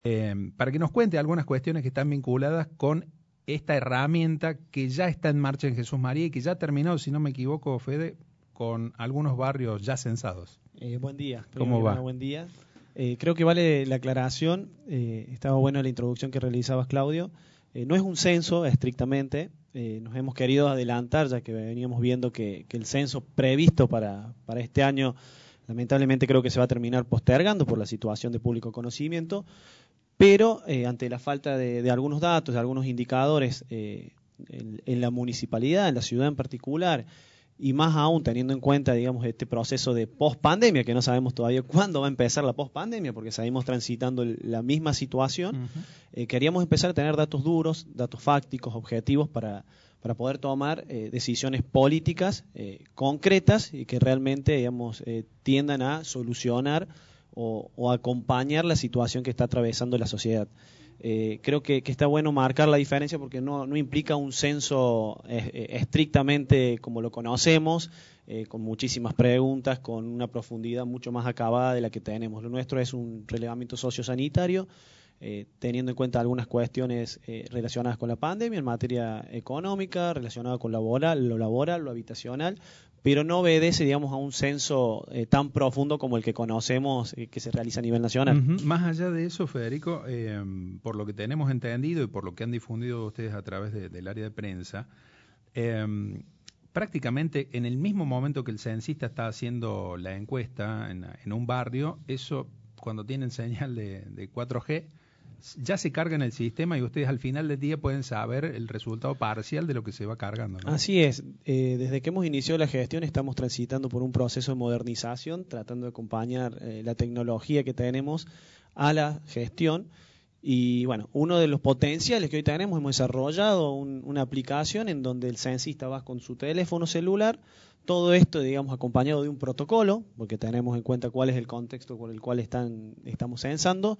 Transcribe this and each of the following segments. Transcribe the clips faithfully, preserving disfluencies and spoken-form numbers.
eh, para que nos cuente algunas cuestiones que están vinculadas con esta herramienta que ya está en marcha en Jesús María y que ya ha terminado, si no me equivoco, Fede, con algunos barrios ya censados. Eh, buen día. ¿Cómo va? Buen día. Eh, creo que vale la aclaración. Eh, estaba buena la introducción que realizabas, Claudio. Eh, no es un censo estrictamente. Eh, nos hemos querido adelantar, ya que veníamos viendo que, que el censo previsto para, para este año, lamentablemente creo que se va a terminar postergando por la situación de público conocimiento, pero eh, ante la falta de, de algunos datos, de algunos indicadores eh, en, en la municipalidad, en la ciudad en particular, y más aún teniendo en cuenta, digamos, este proceso de post-pandemia, que no sabemos todavía cuándo va a empezar la post-pandemia, porque seguimos transitando la misma situación, uh-huh. eh, queríamos empezar a tener datos duros, datos fácticos, objetivos, para, para poder tomar eh, decisiones políticas eh, concretas y que realmente, digamos, eh, tiendan a solucionar o, o acompañar la situación que está atravesando la sociedad. Eh, creo que, que está bueno marcar la diferencia porque no, no implica un censo eh, estrictamente como lo conocemos, eh, con muchísimas preguntas, con una profundidad mucho más acabada de la que tenemos. Lo nuestro es un relevamiento sociosanitario, eh, teniendo en cuenta algunas cuestiones eh, relacionadas con la pandemia en materia económica, relacionada con laboral, lo laboral, lo habitacional, pero no obedece, digamos, a un censo eh, tan profundo como el que conocemos eh, que se realiza a nivel nacional. Uh-huh. Más allá de eso, Federico, eh, por lo que tenemos entendido y por lo que han difundido ustedes a través de, del área de prensa, eh, prácticamente en el mismo momento que el censista está haciendo la encuesta en, en un barrio, eso cuando tienen señal de, de cuatro G, ya se carga en el sistema y ustedes al final del día pueden saber el resultado parcial de lo que se va cargando, ¿no? Así es. Eh, desde que hemos iniciado la gestión estamos transitando por un proceso de modernización, tratando de acompañar eh, la tecnología que tenemos a la gestión. Y bueno, uno de los potenciales que hoy tenemos, hemos desarrollado un, una aplicación en donde el censista va con su teléfono celular, todo esto, digamos, acompañado de un protocolo, porque tenemos en cuenta cuál es el contexto por el cual están, estamos censando.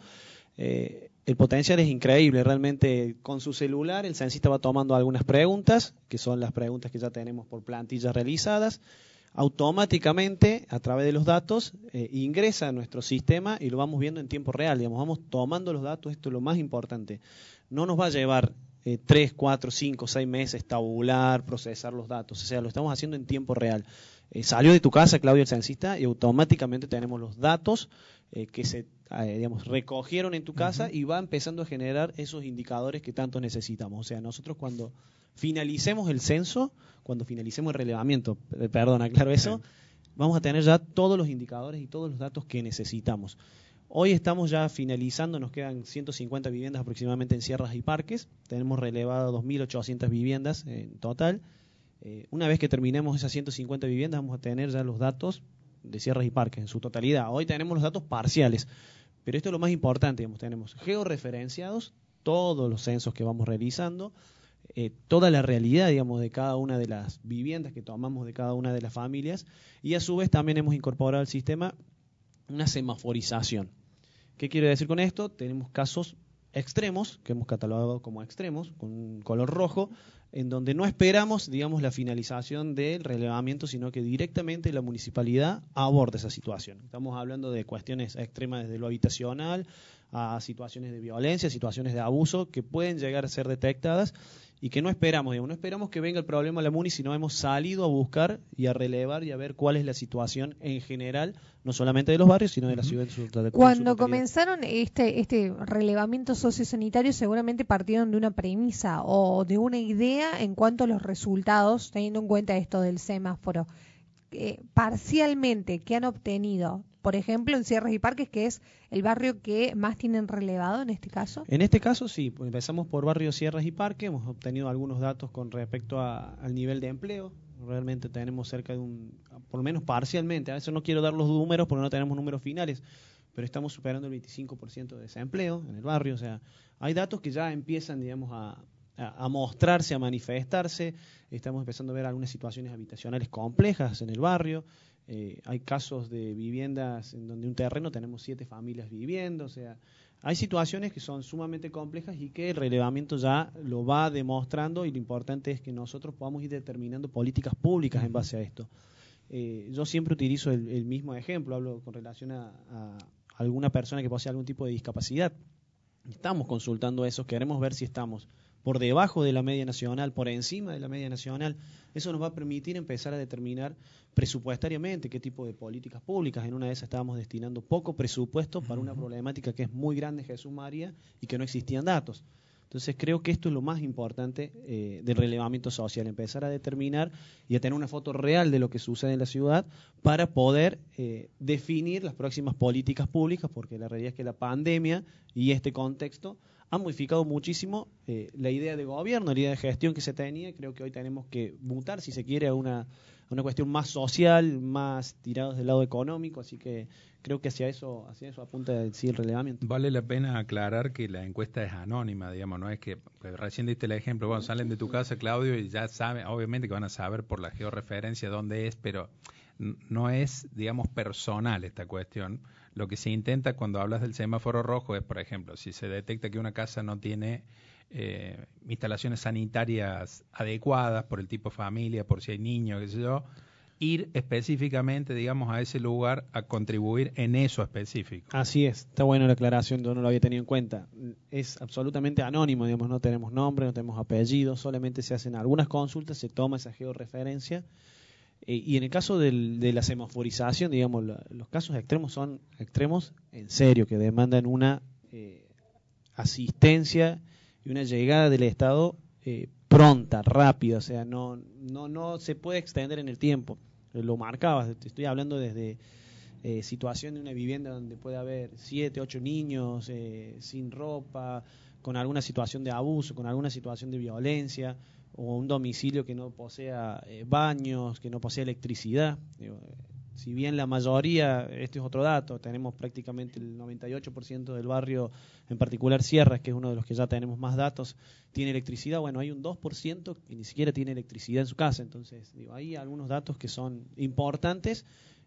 Eh, el potencial es increíble, realmente con su celular el censista va tomando algunas preguntas, que son las preguntas que ya tenemos por plantillas realizadas, automáticamente a través de los datos eh, ingresa a nuestro sistema y lo vamos viendo en tiempo real, digamos, vamos tomando los datos, esto es lo más importante, no nos va a llevar eh, tres, cuatro, cinco, seis meses tabular, procesar los datos, o sea, lo estamos haciendo en tiempo real. Eh, salió de tu casa, Claudio, el censista, y automáticamente tenemos los datos eh, que se eh, digamos, recogieron en tu casa uh-huh. y va empezando a generar esos indicadores que tanto necesitamos. O sea, nosotros cuando finalicemos el censo, cuando finalicemos el relevamiento, perdón, aclaro eso, uh-huh. vamos a tener ya todos los indicadores y todos los datos que necesitamos. Hoy estamos ya finalizando, nos quedan ciento cincuenta viviendas aproximadamente en sierras y parques, tenemos relevado dos mil ochocientas viviendas en total. Eh, una vez que terminemos esas ciento cincuenta viviendas vamos a tener ya los datos de sierras y parques en su totalidad. Hoy tenemos los datos parciales, pero esto es lo más importante, digamos, tenemos georreferenciados todos los censos que vamos realizando, eh, toda la realidad, digamos, de cada una de las viviendas que tomamos de cada una de las familias, y a su vez también hemos incorporado al sistema una semaforización. ¿Qué quiere decir con esto? Tenemos casos extremos, que hemos catalogado como extremos, con un color rojo, en donde no esperamos, digamos, la finalización del relevamiento, sino que directamente la municipalidad aborda esa situación. Estamos hablando de cuestiones extremas desde lo habitacional a situaciones de violencia, situaciones de abuso que pueden llegar a ser detectadas y que no esperamos, digamos, no esperamos que venga el problema a la muni, sino hemos salido a buscar y a relevar y a ver cuál es la situación en general, no solamente de los barrios, sino de la ciudad. De su, Cuando comenzaron este este relevamiento sociosanitario, seguramente partieron de una premisa o de una idea en cuanto a los resultados, teniendo en cuenta esto del semáforo. Eh, parcialmente, ¿qué han obtenido? Por ejemplo, en Sierras y Parques, que es el barrio que más tienen relevado en este caso. En este caso sí, pues empezamos por barrio Sierras y Parques, hemos obtenido algunos datos con respecto a, al nivel de empleo. Realmente tenemos cerca de un, por lo menos parcialmente, a veces no quiero dar los números porque no tenemos números finales, pero estamos superando el veinticinco por ciento de desempleo en el barrio. O sea, hay datos que ya empiezan, digamos, a, a, a mostrarse, a manifestarse. Estamos empezando a ver algunas situaciones habitacionales complejas en el barrio. Eh, hay casos de viviendas en donde un terreno tenemos siete familias viviendo, o sea, hay situaciones que son sumamente complejas y que el relevamiento ya lo va demostrando, y lo importante es que nosotros podamos ir determinando políticas públicas en base a esto. Eh, yo siempre utilizo el, el mismo ejemplo, hablo con relación a, a alguna persona que posee algún tipo de discapacidad. Estamos consultando eso, queremos ver si estamos por debajo de la media nacional, por encima de la media nacional. Eso nos va a permitir empezar a determinar presupuestariamente qué tipo de políticas públicas. En una de esas estábamos destinando poco presupuesto para una problemática que es muy grande, Jesús María, y que no existían datos. Entonces creo que esto es lo más importante eh, del relevamiento social, empezar a determinar y a tener una foto real de lo que sucede en la ciudad para poder eh, definir las próximas políticas públicas, porque la realidad es que la pandemia y este contexto han modificado muchísimo eh, la idea de gobierno, la idea de gestión que se tenía. Creo que hoy tenemos que mutar, si se quiere, a una, a una cuestión más social, más tirados del lado económico, así que creo que hacia eso, hacia eso apunta sí, el relevamiento. Vale la pena aclarar que la encuesta es anónima, digamos, no es que, pues, recién diste el ejemplo, bueno, salen de tu casa, Claudio, y ya saben, obviamente que van a saber por la georreferencia dónde es, pero no es, digamos, personal esta cuestión. Lo que se intenta cuando hablas del semáforo rojo es, por ejemplo, si se detecta que una casa no tiene eh, instalaciones sanitarias adecuadas por el tipo familia, por si hay niños, qué sé yo, ir específicamente, digamos, a ese lugar a contribuir en eso específico. Así es, está buena la aclaración, yo no lo había tenido en cuenta. Es absolutamente anónimo, digamos, no tenemos nombre, no tenemos apellido, solamente se hacen algunas consultas, se toma esa georreferencia. Eh, y en el caso del, de la semaforización, digamos, la, los casos extremos son extremos en serio, que demandan una eh, asistencia y una llegada del Estado eh, pronta, rápida, o sea, no, no, no se puede extender en el tiempo. Lo marcabas, te estoy hablando desde eh, situación de una vivienda donde puede haber siete, ocho niños eh, sin ropa, con alguna situación de abuso, con alguna situación de violencia, o un domicilio que no posea eh, baños, que no posea electricidad. Digo, eh, si bien la mayoría, este es otro dato, tenemos prácticamente el noventa y ocho por ciento del barrio, en particular Sierras, que es uno de los que ya tenemos más datos, tiene electricidad. Bueno, hay un dos por ciento que ni siquiera tiene electricidad en su casa. Entonces, digo, hay algunos datos que son importantes.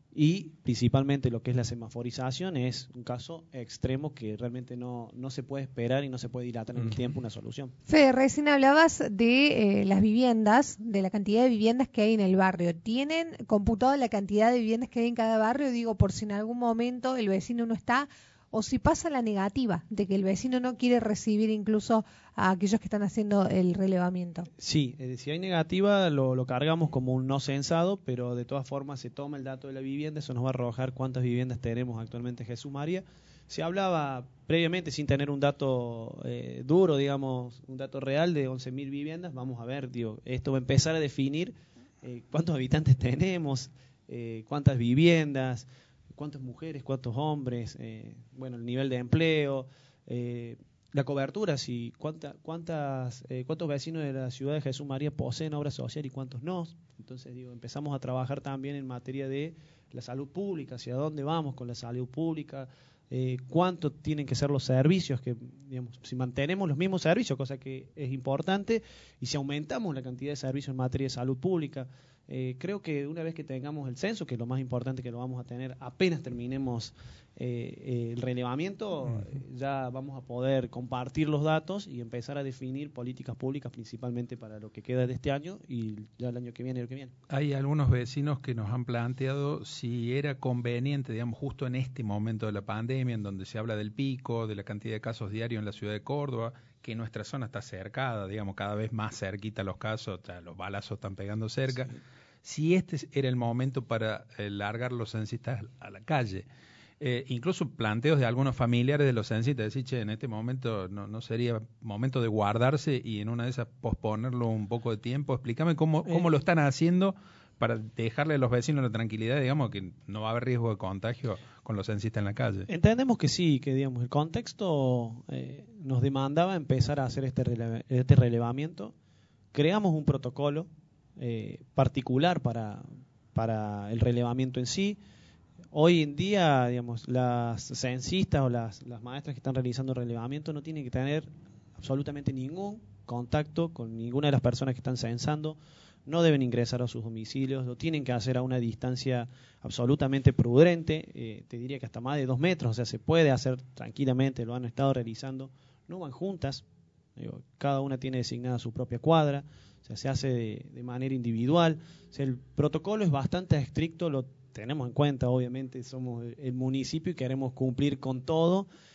Y principalmente lo que es la semaforización es un caso extremo que realmente no, no se puede esperar y no se puede dilatar en el tiempo una solución. Fede, recién hablabas de eh, las viviendas, de la cantidad de viviendas que hay en el barrio. ¿Tienen computado la cantidad de viviendas que hay en cada barrio? Digo, por si en algún momento el vecino no está, o si pasa la negativa de que el vecino no quiere recibir incluso a aquellos que están haciendo el relevamiento. Sí, eh, si hay negativa lo, lo cargamos como un no censado, pero de todas formas se toma el dato de la vivienda, eso nos va a arrojar cuántas viviendas tenemos actualmente en Jesús María. Se hablaba previamente, sin tener un dato eh, duro, digamos, un dato real de once mil viviendas. Vamos a ver, digo, esto va a empezar a definir eh, cuántos habitantes tenemos, eh, cuántas viviendas, cuántas mujeres, cuántos hombres, eh, bueno, el nivel de empleo, eh, la cobertura, si cuánta, cuántas, eh, cuántos vecinos de la ciudad de Jesús María poseen obra social y cuántos no. Entonces, digo, empezamos a trabajar también en materia de la salud pública, hacia dónde vamos con la salud pública, eh, cuánto tienen que ser los servicios, que digamos, si mantenemos los mismos servicios, cosa que es importante, y si aumentamos la cantidad de servicios en materia de salud pública. Eh, creo que una vez que tengamos el censo, que es lo más importante que lo vamos a tener apenas terminemos eh, eh, el relevamiento, eh, ya vamos a poder compartir los datos y empezar a definir políticas públicas principalmente para lo que queda de este año y ya el año que viene y el que viene. Hay algunos vecinos que nos han planteado si era conveniente, digamos, justo en este momento de la pandemia, en donde se habla del pico, de la cantidad de casos diarios en la ciudad de Córdoba, que nuestra zona está cercada, digamos, cada vez más cerquita los casos, o sea, los balazos están pegando cerca, sí. Si este era el momento para eh, largar los censistas a la calle. Eh, incluso planteos de algunos familiares de los censistas, decir, che, en este momento no, no sería momento de guardarse y en una de esas posponerlo un poco de tiempo. Explícame cómo, cómo eh. lo están haciendo para dejarle a los vecinos la tranquilidad, digamos, que no va a haber riesgo de contagio con los censistas en la calle. Entendemos que sí, que digamos el contexto eh, nos demandaba empezar a hacer este, rele este relevamiento. Creamos un protocolo eh, particular para, para el relevamiento en sí. Hoy en día, digamos, las censistas o las, las maestras que están realizando el relevamiento no tienen que tener absolutamente ningún contacto con ninguna de las personas que están censando. No deben ingresar a sus domicilios, lo tienen que hacer a una distancia absolutamente prudente, eh, te diría que hasta más de dos metros, o sea, se puede hacer tranquilamente, lo han estado realizando, no van juntas, digo, cada una tiene designada su propia cuadra, o sea, se hace de, de manera individual, o sea, el protocolo es bastante estricto, lo tenemos en cuenta, obviamente somos el municipio y queremos cumplir con todo,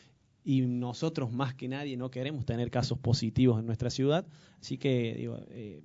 y nosotros más que nadie no queremos tener casos positivos en nuestra ciudad, así que digo, eh,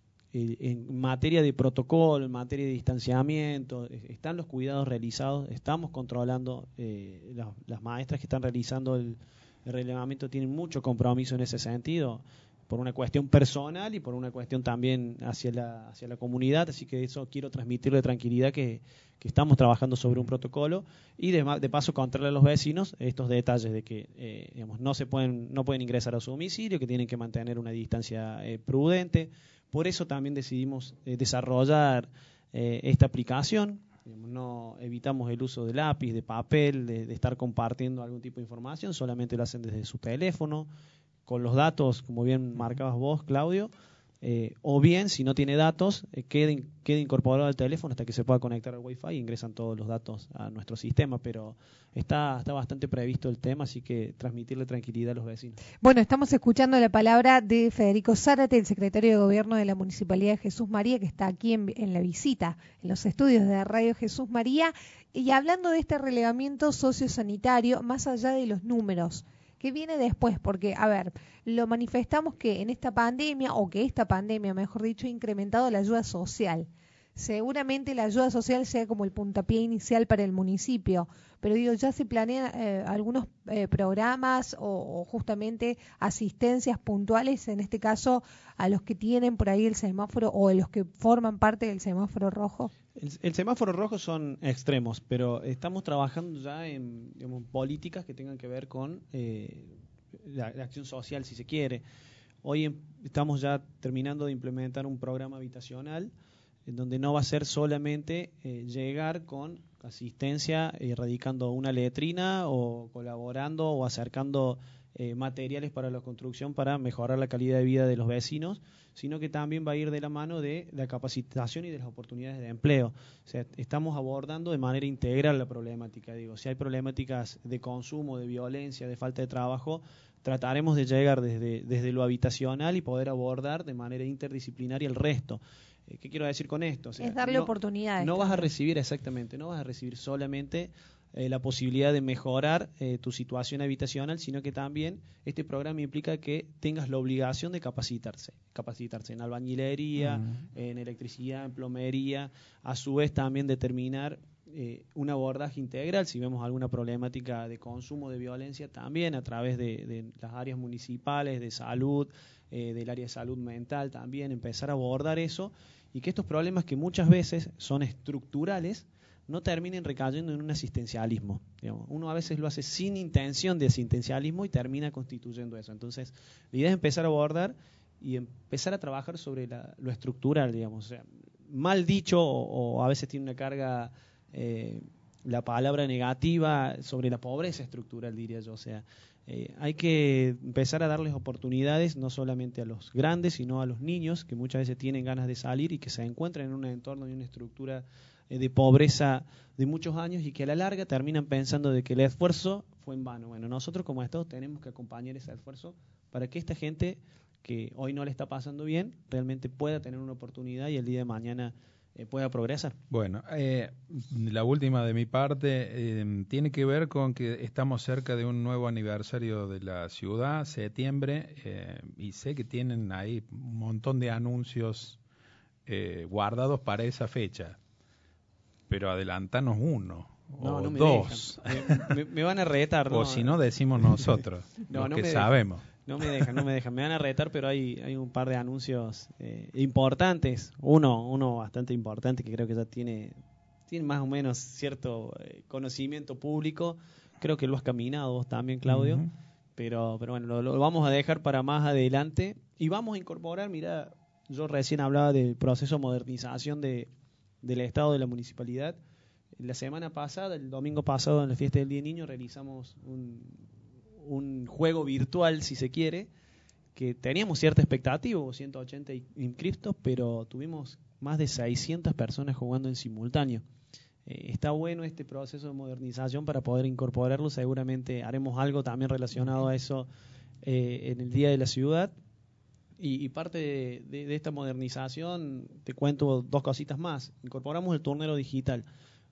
en materia de protocolo, en materia de distanciamiento, están los cuidados realizados, estamos controlando, eh, las, las maestras que están realizando el, el relevamiento tienen mucho compromiso en ese sentido, por una cuestión personal y por una cuestión también hacia la, hacia la comunidad, así que eso quiero transmitirle tranquilidad que, que estamos trabajando sobre un protocolo y de, de paso contarle a los vecinos estos detalles de que eh, digamos, no se pueden, no pueden ingresar a su domicilio, que tienen que mantener una distancia eh, prudente. Por eso también decidimos eh, desarrollar eh, esta aplicación. No evitamos el uso de lápiz, de papel, de, de estar compartiendo algún tipo de información, solamente lo hacen desde su teléfono, con los datos, como bien marcabas vos, Claudio, eh, o bien, si no tiene datos, eh, quede, quede incorporado al teléfono hasta que se pueda conectar al Wi-Fi y ingresan todos los datos a nuestro sistema, pero está, está bastante previsto el tema, así que transmitirle tranquilidad a los vecinos. Bueno, estamos escuchando la palabra de Federico Zárate, el secretario de Gobierno de la Municipalidad de Jesús María, que está aquí en, en la visita, en los estudios de Radio Jesús María, y hablando de este relevamiento sociosanitario, más allá de los números, ¿qué viene después? Porque, a ver, lo manifestamos que en esta pandemia, o que esta pandemia, mejor dicho, ha incrementado la ayuda social. Seguramente la ayuda social sea como el puntapié inicial para el municipio, pero digo, ya se planean eh, algunos eh, programas o, o justamente asistencias puntuales, en este caso a los que tienen por ahí el semáforo o a los que forman parte del semáforo rojo. El, el semáforo rojo son extremos, pero estamos trabajando ya en digamos, políticas que tengan que ver con eh, la, la acción social, si se quiere. Hoy em, estamos ya terminando de implementar un programa habitacional en donde no va a ser solamente eh, llegar con asistencia erradicando una letrina o colaborando o acercando eh, materiales para la construcción para mejorar la calidad de vida de los vecinos, sino que también va a ir de la mano de la capacitación y de las oportunidades de empleo. O sea, estamos abordando de manera integral la problemática. Digo, si hay problemáticas de consumo, de violencia, de falta de trabajo, trataremos de llegar desde, desde lo habitacional y poder abordar de manera interdisciplinaria el resto. ¿Qué quiero decir con esto? O sea, es darle no, oportunidades. No vas a recibir, exactamente, no vas a recibir solamente eh, la posibilidad de mejorar eh, tu situación habitacional, sino que también este programa implica que tengas la obligación de capacitarse, capacitarse en albañilería, uh-huh. en electricidad, en plomería, a su vez también determinar eh, un abordaje integral, si vemos alguna problemática de consumo de violencia, también a través de, de las áreas municipales, de salud, eh, del área de salud mental también, empezar a abordar eso, y que estos problemas que muchas veces son estructurales no terminen recayendo en un asistencialismo. Digamos, uno a veces lo hace sin intención de asistencialismo y termina constituyendo eso. Entonces, la idea es empezar a abordar y empezar a trabajar sobre la, lo estructural, digamos. O sea, mal dicho o, o a veces tiene una carga, eh, la palabra negativa sobre la pobreza estructural, diría yo. O sea, Eh, hay que empezar a darles oportunidades no solamente a los grandes, sino a los niños que muchas veces tienen ganas de salir y que se encuentran en un entorno y una estructura eh, de pobreza de muchos años y que a la larga terminan pensando de que el esfuerzo fue en vano. Bueno, nosotros como Estado tenemos que acompañar ese esfuerzo para que esta gente que hoy no le está pasando bien realmente pueda tener una oportunidad y el día de mañana Eh, pueda progresar. Bueno, eh, la última de mi parte eh, tiene que ver con que estamos cerca de un nuevo aniversario de la ciudad, septiembre, eh, y sé que tienen ahí un montón de anuncios eh, guardados para esa fecha, pero adelantanos uno no, o no me dos. Me, me, me van a retar. O no, si no, decimos nosotros, no, los no que me sabemos. Dejan. No me dejan, no me dejan. Me van a retar, pero hay, hay un par de anuncios eh, importantes. Uno, uno bastante importante que creo que ya tiene, tiene más o menos cierto eh, conocimiento público. Creo que lo has caminado vos también, Claudio. Uh-huh. Pero, pero bueno, lo, lo vamos a dejar para más adelante. Y vamos a incorporar, mira, yo recién hablaba del proceso de modernización de, del Estado de la Municipalidad. La semana pasada, el domingo pasado, en la fiesta del Día del Niño, realizamos un... un juego virtual, si se quiere, que teníamos cierta expectativa, hubo ciento ochenta inscriptos, pero tuvimos más de seiscientas personas jugando en simultáneo. Eh, está bueno este proceso de modernización para poder incorporarlo, seguramente haremos algo también relacionado a eso eh, en el Día de la Ciudad. Y, y parte de, de, de esta modernización, te cuento dos cositas más. Incorporamos el turnero digital.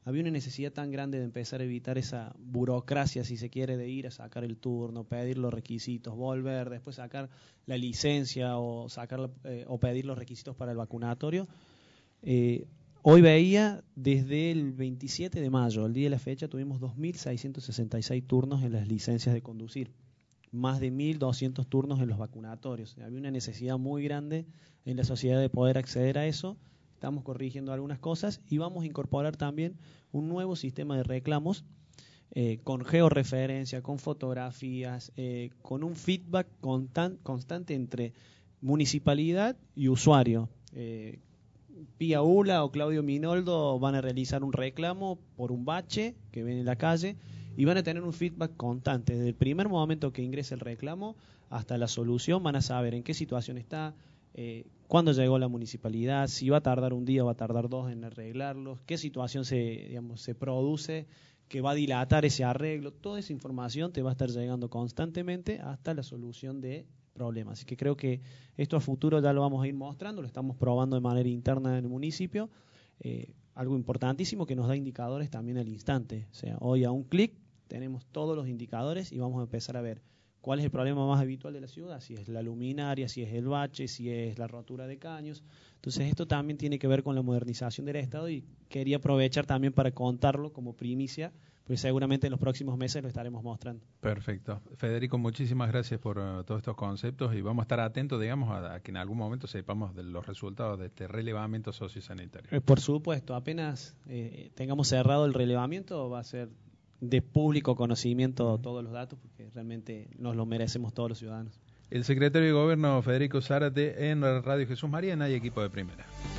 había una necesidad tan grande de empezar a evitar esa burocracia, si se quiere, de ir a sacar el turno, pedir los requisitos, volver, después sacar la licencia o sacar eh, o pedir los requisitos para el vacunatorio. Eh, hoy veía desde el veintisiete de mayo, el día de la fecha, tuvimos dos mil seiscientos sesenta y seis turnos en las licencias de conducir, más de mil doscientos turnos en los vacunatorios. Había una necesidad muy grande en la sociedad de poder acceder a eso. Estamos corrigiendo algunas cosas y vamos a incorporar también un nuevo sistema de reclamos eh, con georreferencia, con fotografías, eh, con un feedback constan, constante entre municipalidad y usuario. Eh, Pía Ula o Claudio Minoldo van a realizar un reclamo por un bache que ven en la calle y van a tener un feedback constante. Desde el primer momento que ingrese el reclamo hasta la solución van a saber en qué situación está, eh, cuándo llegó la municipalidad, si va a tardar un día o va a tardar dos en arreglarlos, qué situación se, digamos, se produce que va a dilatar ese arreglo. Toda esa información te va a estar llegando constantemente hasta la solución de problemas. Así que creo que esto a futuro ya lo vamos a ir mostrando, lo estamos probando de manera interna en el municipio. Eh, algo importantísimo que nos da indicadores también al instante. O sea, hoy a un clic tenemos todos los indicadores y vamos a empezar a ver cuál es el problema más habitual de la ciudad, si es la luminaria, si es el bache, si es la rotura de caños. Entonces esto también tiene que ver con la modernización del Estado y quería aprovechar también para contarlo como primicia, pues seguramente en los próximos meses lo estaremos mostrando. Perfecto. Federico, muchísimas gracias por uh, todos estos conceptos y vamos a estar atentos, digamos, a, a que en algún momento sepamos de los resultados de este relevamiento sociosanitario. Eh, por supuesto, apenas eh, tengamos cerrado el relevamiento va a ser de público conocimiento todos los datos porque realmente nos lo merecemos todos los ciudadanos. El secretario de Gobierno Federico Zárate en Radio Jesús María y Equipo de Primera.